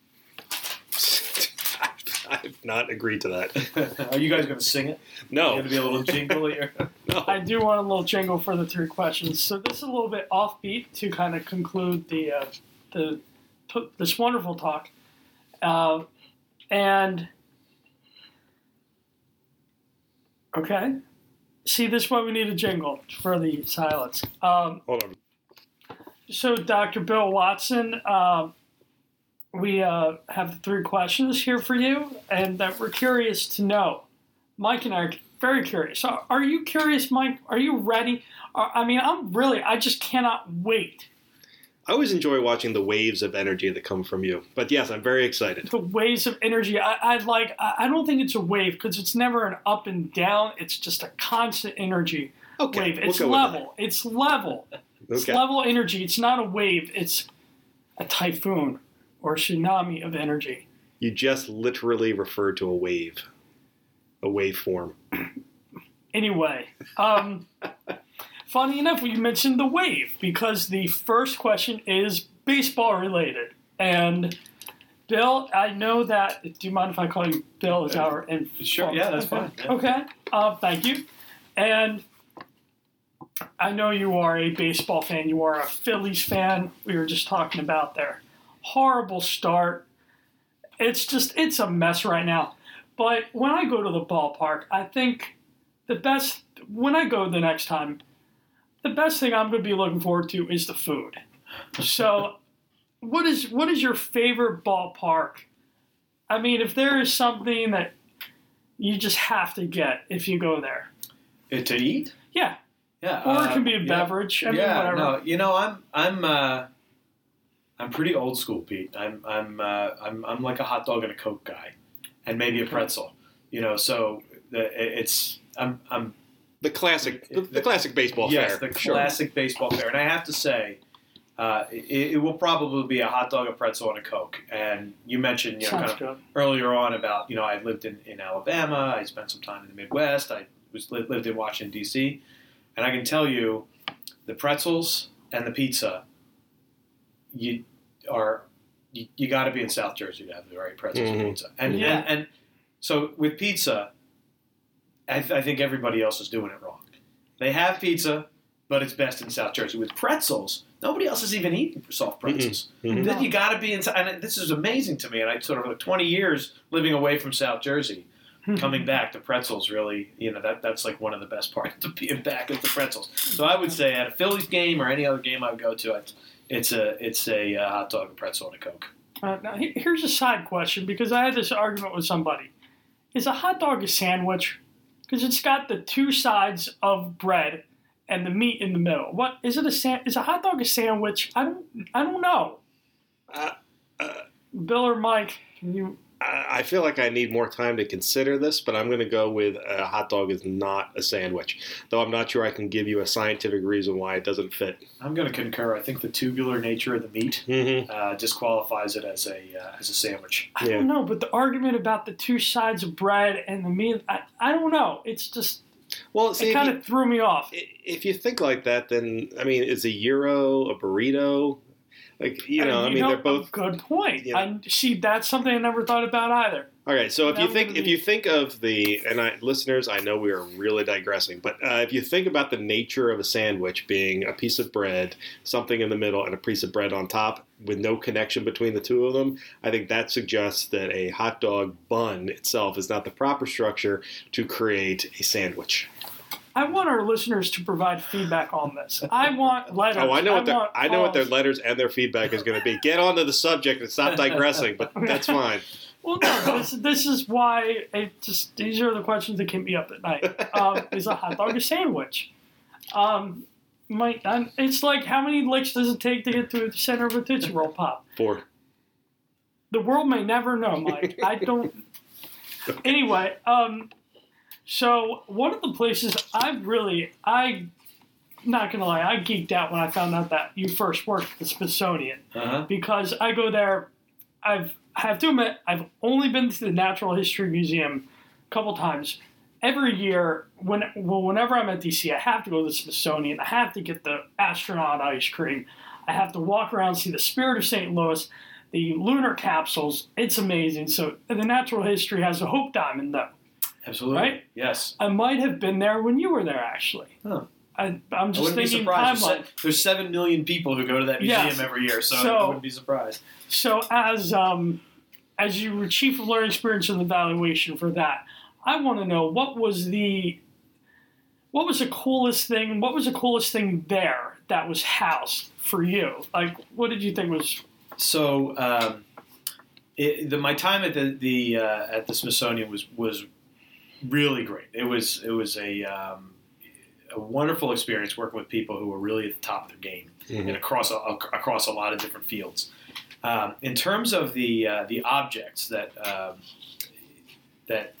I've not agreed to that. Are you guys going to sing it? No. Going to be a little jingle here. No. I do want a little jingle for the three questions. So this is a little bit offbeat to kind of conclude the uh, the t- this wonderful talk, uh, and okay. See, this is why we need a jingle for the silence. Um, Hold on. so, Doctor Bill Watson, uh, we uh, have the three questions here for you, and that we're curious to know. Mike and I are very curious. So are you curious, Mike? Are you ready? Uh, I mean, I'm really, I just cannot wait. I always enjoy watching the waves of energy that come from you. But yes, I'm very excited. The waves of energy. I, I like, I I don't think it's a wave because it's never an up and down. It's just a constant energy Okay, wave. we'll It's go with level. It's level. It's Okay. level energy. It's not a wave. It's a typhoon or a tsunami of energy. You just literally referred to a wave, a waveform. Anyway, um, funny enough, we mentioned the wave because the first question is baseball related. And Bill, I know that. Do you mind if I call you Bill? Is our and Sure, yeah, that's okay. fine. Yeah. Okay, uh, thank you. And I know you are a baseball fan. You are a Phillies fan. We were just talking about their horrible start. It's just, it's a mess right now. But when I go to the ballpark, I think the best, when I go the next time, the best thing I'm going to be looking forward to is the food. So what is what is your favorite ballpark? I mean, if there is something that you just have to get if you go there. It, to eat? Yeah. Yeah. Or it can be a uh, beverage. Yeah, I mean, yeah whatever. no, you know, I'm I'm uh, I'm pretty old school, Pete. I'm I'm uh, I'm I'm like a hot dog and a Coke guy, and maybe a pretzel. You know, so the, it's I'm I'm The classic, the, the classic baseball yes, fare. the Sure. classic baseball fare, and I have to say, uh, it, it will probably be a hot dog, a pretzel, and a Coke. And you mentioned, you know, Sounds kind of good. earlier on about, you know, I lived in, in Alabama. I spent some time in the Midwest. I was lived in Washington D C, and I can tell you, the pretzels and the pizza, you are you, you got to be in South Jersey to have the right pretzels Mhm. and pizza. And, Yeah. and and so with pizza, I, th- I think everybody else is doing it wrong. They have pizza, but it's best in South Jersey. With pretzels, nobody else is even eating soft pretzels. Mhm. Then you got to be in. And this is amazing to me. And I sort of like twenty years living away from South Jersey, coming back to pretzels. Really, you know, that that's like one of the best parts of being back is the pretzels. So I would say at a Phillies game or any other game I would go to, it's it's a it's a uh, hot dog, a pretzel, and a Coke. Uh, now, he- here's a side question, because I had this argument with somebody. Is a hot dog a sandwich? Because it's got the two sides of bread and the meat in the middle. What is it? A san- is a hot dog a sandwich? I don't. I don't know. Uh, uh, Bill or Mike, can you? I I feel like I need more time to consider this, but I'm going to go with a hot dog is not a sandwich. Though I'm not sure I can give you a scientific reason why it doesn't fit. I'm going to concur. I think the tubular nature of the meat Mm-hmm. uh, disqualifies it as a uh, as a sandwich. I Yeah. don't know. But the argument about the two sides of bread and the meat, I, I don't know. It's just Well, see, it if kind you, of threw me off. if you think like that, then I mean, is a gyro a burrito? Like you know, I mean, they're both. a good point. Yeah. I see. That's something I never thought about either. All right, so if you That think would if be- you think of the and I, listeners, I know we are really digressing, but uh, if you think about the nature of a sandwich being a piece of bread, something in the middle, and a piece of bread on top, with no connection between the two of them, I think that suggests that a hot dog bun itself is not the proper structure to create a sandwich. I want our listeners to provide feedback on this. I want letters. Oh, I know what their want I know what their calls. letters and their feedback is going to be. Get onto the subject and stop digressing, but that's fine. Well, no, this, this is why it just these are the questions that keep me up at night. Um, is a hot dog a sandwich? Um, my, I'm, it's like how many licks does it take to get to the center of a Tootsie Roll Pop? Four. The world may never know, Mike. I don't. Anyway, um, so one of the places I really, I, not gonna lie, I geeked out when I found out that you first worked at the Smithsonian, Uh-huh. because I go there. I've I have to admit I've only been to the Natural History Museum a couple times. Every year, when well, whenever I'm at D C, I have to go to the Smithsonian. I have to get the astronaut ice cream. I have to walk around, see the Spirit of Saint Louis, the lunar capsules. It's amazing. So the Natural History has a Hope Diamond, though. Absolutely. Right? Yes. I might have been there when you were there, actually. Huh. I, I'm I just wouldn't be thinking surprised. There's, timeline. se- there's seven million people who go to that museum Yes. every year, so, So- I wouldn't be surprised. So as um, as you were chief of learning experience and evaluation for that, I want to know what was the what was the coolest thing? What was the coolest thing there that was housed for you? Like, what did you think was? So, um, it, the, my time at the, the uh, at the Smithsonian was was really great. It was it was a um, a wonderful experience working with people who were really at the top of their game Mhm. and across a, across a lot of different fields. Um, in terms of the uh, the objects that um, that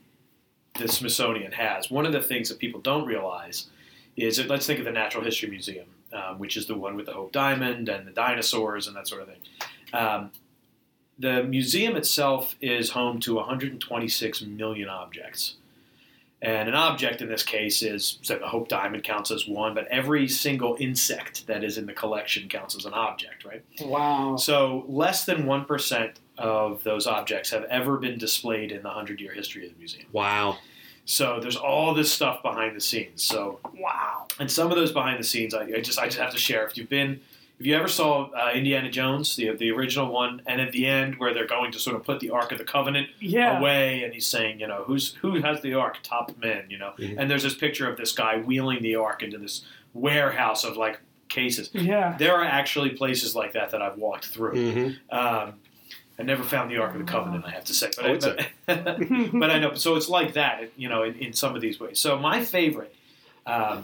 the Smithsonian has, one of the things that people don't realize is that, let's think of the Natural History Museum, um, which is the one with the Hope Diamond and the dinosaurs and that sort of thing. Um, the museum itself is home to one hundred twenty-six million objects. And an object in this case is, so the Hope Diamond counts as one, but every single insect that is in the collection counts as an object, right? Wow. So less than one percent of those objects have ever been displayed in the hundred-year history of the museum. Wow. So there's all this stuff behind the scenes. So Wow. and some of those behind the scenes, I, I just I just have to share. If you've been, if you ever saw uh, Indiana Jones, the the original one, and at the end where they're going to sort of put the Ark of the Covenant Yeah. away, and he's saying, you know, who's who has the Ark? Top men, you know. Mhm. And there's this picture of this guy wheeling the Ark into this warehouse of like cases. Yeah. There are actually places like that that I've walked through. Mm-hmm. Um, I never found the Ark of the Covenant, I have to say, but, Oh, I, it's but, but I know. So it's like that, you know, in, in some of these ways. So my favorite, um,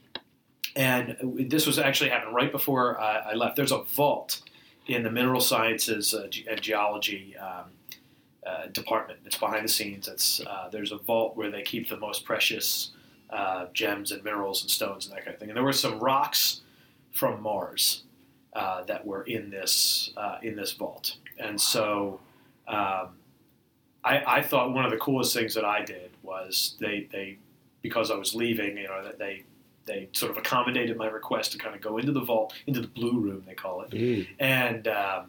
and this was actually happened right before uh, I left. There's a vault in the mineral sciences uh, ge- and geology um, uh, department. It's behind the scenes. It's uh, there's a vault where they keep the most precious uh, gems and minerals and stones and that kind of thing. And there were some rocks from Mars uh, that were in this uh, in this vault. And so um, I, I thought one of the coolest things that I did was they, they because I was leaving, you know, that they they sort of accommodated my request to kind of go into the vault, into the blue room, they call it, Mm. and um,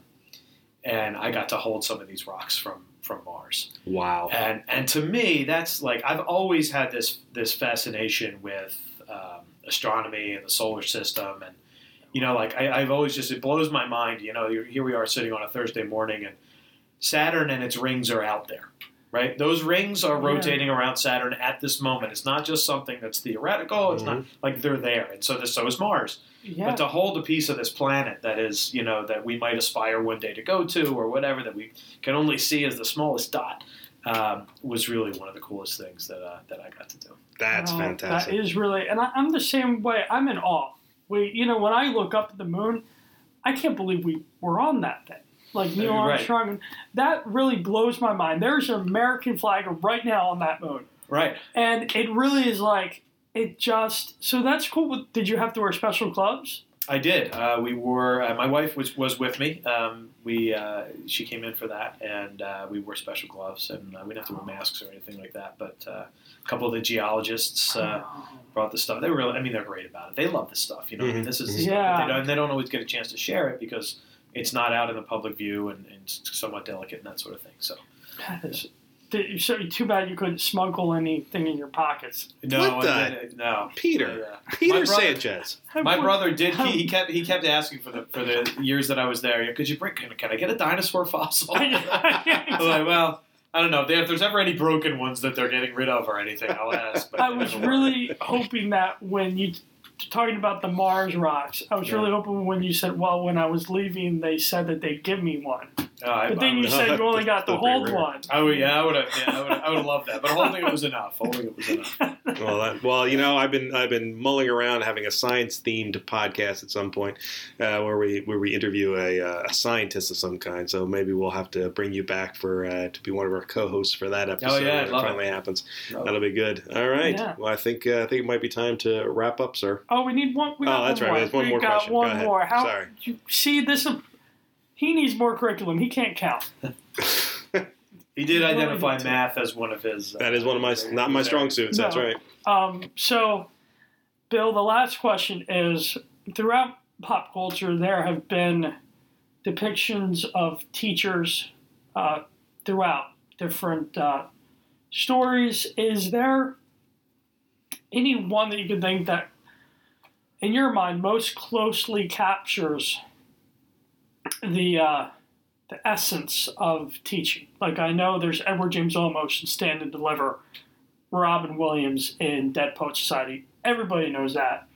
and I got to hold some of these rocks from, from Mars. Wow. And and to me, that's like I've always had this this fascination with um, astronomy and the solar system, and you know, like I, I've always just it blows my mind. You know, here we are sitting on a Thursday morning, and Saturn and its rings are out there, right? Those rings are Yeah. rotating around Saturn at this moment. It's not just something that's theoretical. It's not like they're there, and so this, so is Mars. Yeah. But to hold a piece of this planet that is, you know, that we might aspire one day to go to or whatever, that we can only see as the smallest dot, um, was really one of the coolest things that uh, that I got to do. That's Oh, fantastic. That is really, and I, I'm the same way. I'm in awe. We, you know, when I look up at the moon, I can't believe we were on that thing. Like Neil Right. Armstrong, that really blows my mind. There's an American flag right now on that moon, Right. and it really is like it just. So that's cool. Did you have to wear special gloves? I did. Uh, we wore. Uh, my wife was was with me. Um, we uh, she came in for that, and uh, we wore special gloves, and uh, we didn't have to wear masks or anything like that. But uh, a couple of the geologists uh, brought the stuff. They were really. I mean, they're great about it. They love this stuff. You know, I mean, this is the stuff Yeah. that they don't. They don't always get a chance to share it because it's not out in the public view and, and it's somewhat delicate and that sort of thing. So That is, th- so too bad you couldn't smuggle anything in your pockets. no, What I the- did- no, Peter. Yeah. Peter My brother- Sanchez. My brother did. He, he kept. He kept asking for the for the years that I was there. Could you bring? Can, can I get a dinosaur fossil? I'm like, well, I don't know. If, they, if there's ever any broken ones that they're getting rid of or anything, I'll ask. But I was really hoping that when you talking about the Mars rocks, I was Yeah. really hoping when you said, "Well, when I was leaving, they said that they'd give me one," Uh, I, but then I you would, said you only got to That'd be hold rare. one. I would, yeah, I would have. Yeah, I would. I would have loved that. But holding it was enough. Holding it was enough. Well, that, well, you know, I've been I've been mulling around having a science themed podcast at some point uh, where we where we interview a, uh, a scientist of some kind. So maybe we'll have to bring you back for uh, to be one of our co-hosts for that episode. yeah, I'd when it love it. finally happens. No. That'll be good. All right. Yeah. Well, I think uh, I think it might be time to wrap up, sir. Oh, we need one. We Oh, got that's one right. More. There's one we more got question. Go one ahead. more. How? Sorry. You, see, this. He needs more curriculum. He can't count. He did Really identify good too. math as one of his. Uh, That is one of my not my strong suits. That's No. right. Um, so, Bill, the last question is: throughout pop culture, there have been depictions of teachers uh, throughout different uh, stories. Is there any one that you could think that, in your mind, most closely captures the uh, the essence of teaching? Like, I know there's Edward James Olmos in Stand and Deliver, Robin Williams in Dead Poet Society. Everybody knows that.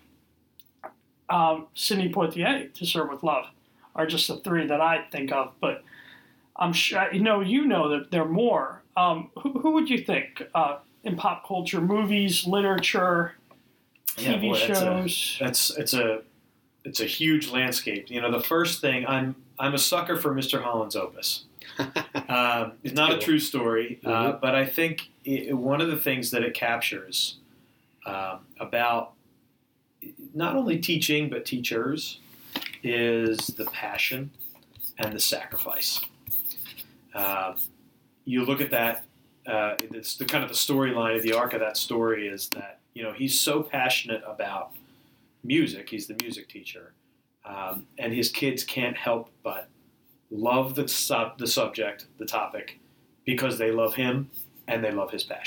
Um, Sidney Poitier, To Serve with Love, are just the three that I think of. But I'm sure you know you know that there are more. Um, who, who would you think uh, in pop culture, movies, literature, T V Yeah, boy, that's a- shows? That's it's a it's a huge landscape. You know, the first thing I'm I'm a sucker for Mister Holland's Opus. Um, it's not a Cool. true story, uh, Mhm. but I think it, one of the things that it captures um, about not only teaching but teachers is the passion and the sacrifice. Um, you look at that. Uh, it's the kind of the storyline of the arc of that story is that you know he's so passionate about music. He's the music teacher, um, and his kids can't help but love the sub, the subject, the topic, because they love him and they love his passion.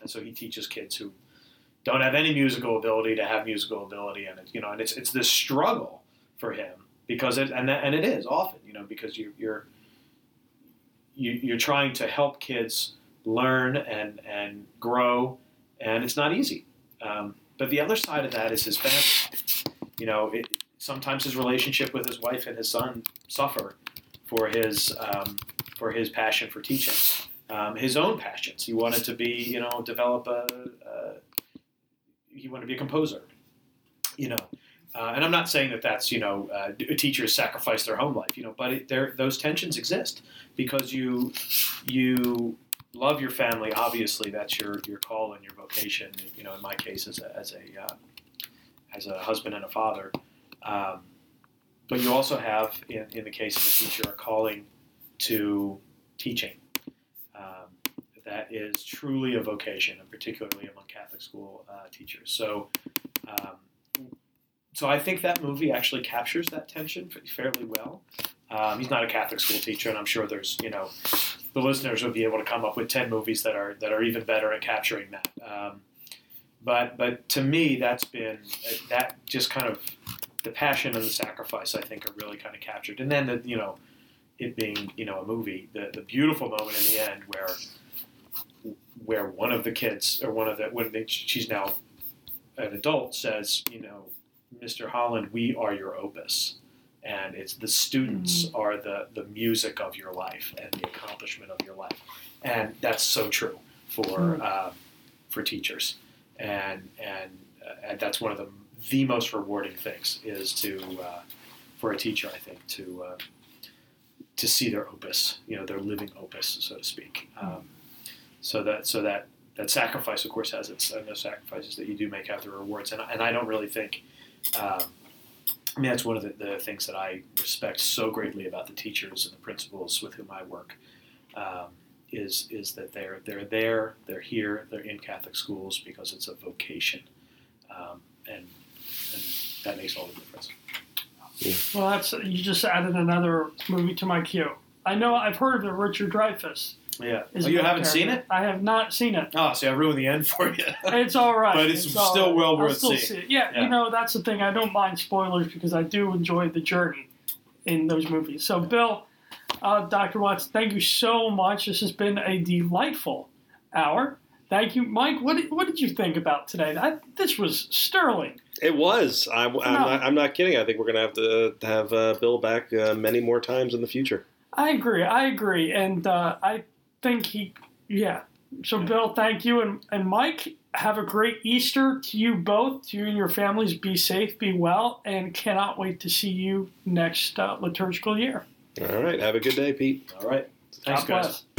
and so he teaches kids who don't have any musical ability to have musical ability, and it, you know, and it's it's this struggle for him because it and that, and it is often, you know, because you, you're you, you're trying to help kids learn and and grow, and it's not easy. Um, but the other side of that is his family. You know, it, sometimes his relationship with his wife and his son suffer for his um, for his passion for teaching, um, his own passions. He wanted to be, you know, develop a. a he wanted to be a composer, you know. Uh, and I'm not saying that that's, you know, uh, teachers sacrifice their home life, you know, but it, there those tensions exist because you you love your family. Obviously, that's your, your call and your vocation. You know, in my case, as a as a uh, as a husband and a father, um, but you also have, in, in the case of a teacher, a calling to teaching. Um, that is truly a vocation, and particularly among Catholic school uh, teachers. So. Um, So I think that movie actually captures that tension fairly well. Um, he's not a Catholic school teacher, and I'm sure there's, you know, the listeners will be able to come up with ten movies that are that are even better at capturing that. Um, but but to me, that's been that just kind of the passion and the sacrifice, I think, are really kind of captured. And then the you know, it being, you know, a movie, the the beautiful moment in the end where where one of the kids or one of the when they, she's now an adult says, you know, Mister Holland, we are your opus, and it's the students mm-hmm. are the, the music of your life and the accomplishment of your life, and that's so true for mm-hmm. uh, for teachers, and and uh, and that's one of the the most rewarding things is to uh, for a teacher, I think, to uh, to see their opus, you know, their living opus, so to speak. Um, so that so that that sacrifice, of course, has its and those sacrifices that you do make have their rewards, and and I don't really think. Um, I mean, that's one of the, the things that I respect so greatly about the teachers and the principals with whom I work, um, is is that they're they're there, they're here, they're in Catholic schools because it's a vocation, um, and and that makes all the difference. Yeah. Well, that's you just added another movie to my queue. I know I've heard of it, Richard Dreyfuss. Yeah. Oh, you haven't seen it? I have not seen it. Oh, see, I ruined the end for you. It's all right. But it's, it's still right. well worth I'll still seeing. See it. Yeah, yeah, you know, that's the thing. I don't mind spoilers because I do enjoy the journey in those movies. So, Bill, uh, Doctor Watts, thank you so much. This has been a delightful hour. Thank you. Mike, what did, what did you think about today? I, this was sterling. It was. I, I'm, No. not, I'm not kidding. I think we're going to have to have uh, Bill back uh, many more times in the future. I agree. I agree. And uh, I think he, yeah. So, Bill, thank you. And, and Mike, have a great Easter to you both, to you and your families. Be safe, be well, and cannot wait to see you next uh, liturgical year. All right. Have a good day, Pete. All right. Thanks, God guys. bless.